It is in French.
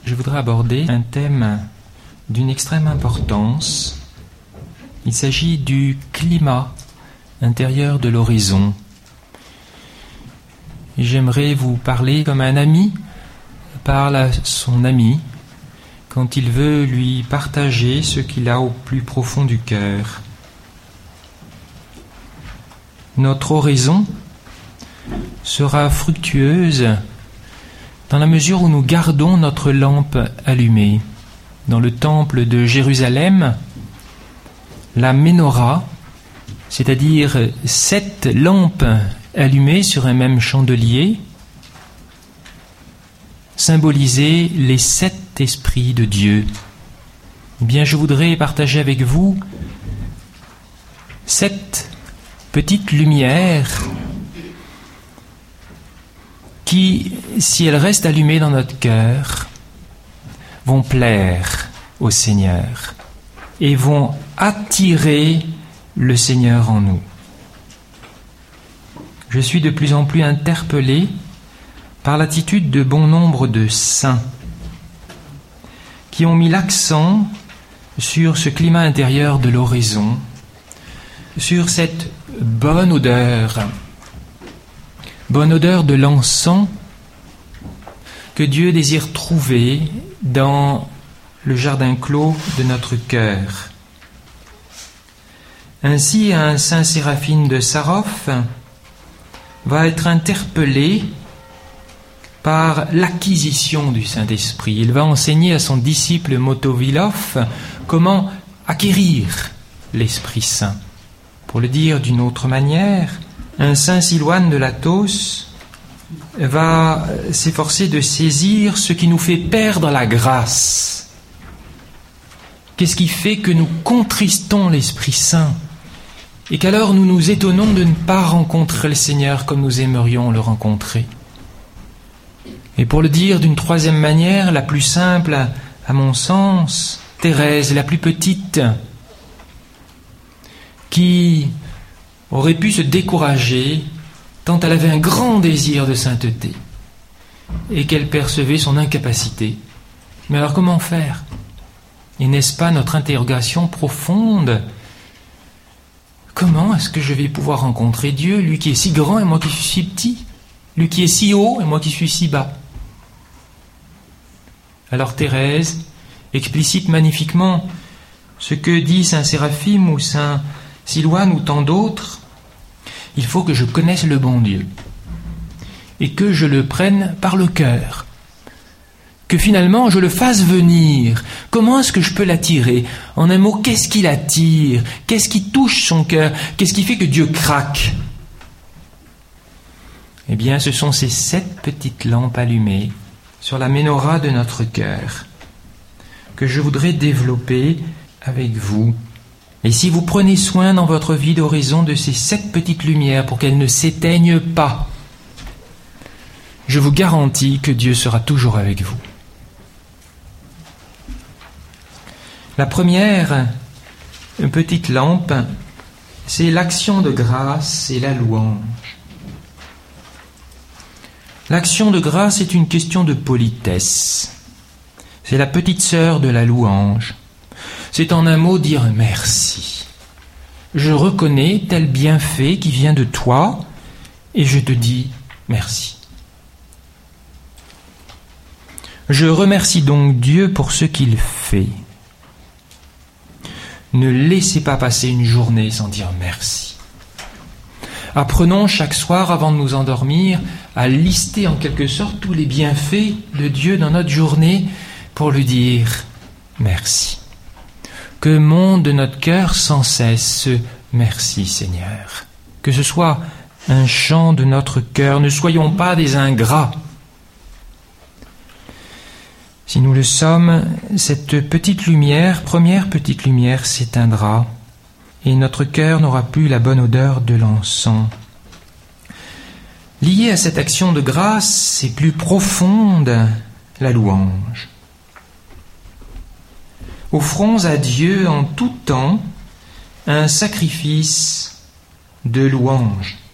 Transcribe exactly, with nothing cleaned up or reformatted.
je voudrais aborder un thème d'une extrême importance. Il s'agit du climat intérieur de l'horizon. Et j'aimerais vous parler comme un ami parle à son ami quand il veut lui partager ce qu'il a au plus profond du cœur. Notre oraison sera fructueuse dans la mesure où nous gardons notre lampe allumée. Dans le temple de Jérusalem, la ménorah, c'est-à-dire sept lampes allumées sur un même chandelier, symbolisaient les sept esprits de Dieu. Eh bien, je voudrais partager avec vous sept petites lumières qui, si elles restent allumées dans notre cœur, vont plaire au Seigneur et vont attirer le Seigneur en nous. Je suis de plus en plus interpellé par l'attitude de bon nombre de saints qui ont mis l'accent sur ce climat intérieur de l'horizon, sur cette bonne odeur, bonne odeur de l'encens que Dieu désire trouver dans le jardin clos de notre cœur. Ainsi, un saint Séraphine de Sarov va être interpellé par l'acquisition du Saint-Esprit. Il va enseigner à son disciple Motovilov comment acquérir l'Esprit Saint. Pour le dire d'une autre manière, un saint Silouane de Latos va s'efforcer de saisir ce qui nous fait perdre la grâce. Qu'est-ce qui fait que nous contristons l'Esprit Saint et qu'alors nous nous étonnons de ne pas rencontrer le Seigneur comme nous aimerions le rencontrer? Et pour le dire d'une troisième manière, la plus simple à mon sens, Thérèse, la plus petite, qui aurait pu se décourager tant elle avait un grand désir de sainteté et qu'elle percevait son incapacité. Mais alors comment faire? Et n'est-ce pas notre interrogation profonde? Comment est-ce que je vais pouvoir rencontrer Dieu, lui qui est si grand et moi qui suis si petit, lui qui est si haut et moi qui suis si bas? Alors Thérèse explicite magnifiquement ce que dit saint Séraphime ou saint Silouane ou tant d'autres. Il faut que je connaisse le bon Dieu et que je le prenne par le cœur, que finalement je le fasse venir. Comment est-ce que je peux l'attirer? En un mot, qu'est-ce qui l'attire? Qu'est-ce qui touche son cœur? Qu'est-ce qui fait que Dieu craque? Eh bien, ce sont ces sept petites lampes allumées sur la ménorah de notre cœur que je voudrais développer avec vous. Et si vous prenez soin dans votre vie d'horizon de ces sept petites lumières pour qu'elles ne s'éteignent pas, je vous garantis que Dieu sera toujours avec vous. La première petite lampe, c'est l'action de grâce et la louange. L'action de grâce est une question de politesse. C'est la petite sœur de la louange. C'est en un mot dire merci. Je reconnais tel bienfait qui vient de toi et je te dis merci. Je remercie donc Dieu pour ce qu'il fait. Ne laissez pas passer une journée sans dire merci. Apprenons chaque soir avant de nous endormir à lister en quelque sorte tous les bienfaits de Dieu dans notre journée pour lui dire merci. Que monte de notre cœur sans cesse ce merci Seigneur. Que ce soit un chant de notre cœur. Ne soyons pas des ingrats. Si nous le sommes, cette petite lumière, première petite lumière, s'éteindra et notre cœur n'aura plus la bonne odeur de l'encens. Liée à cette action de grâce et plus profonde, la louange. Offrons à Dieu en tout temps un sacrifice de louange.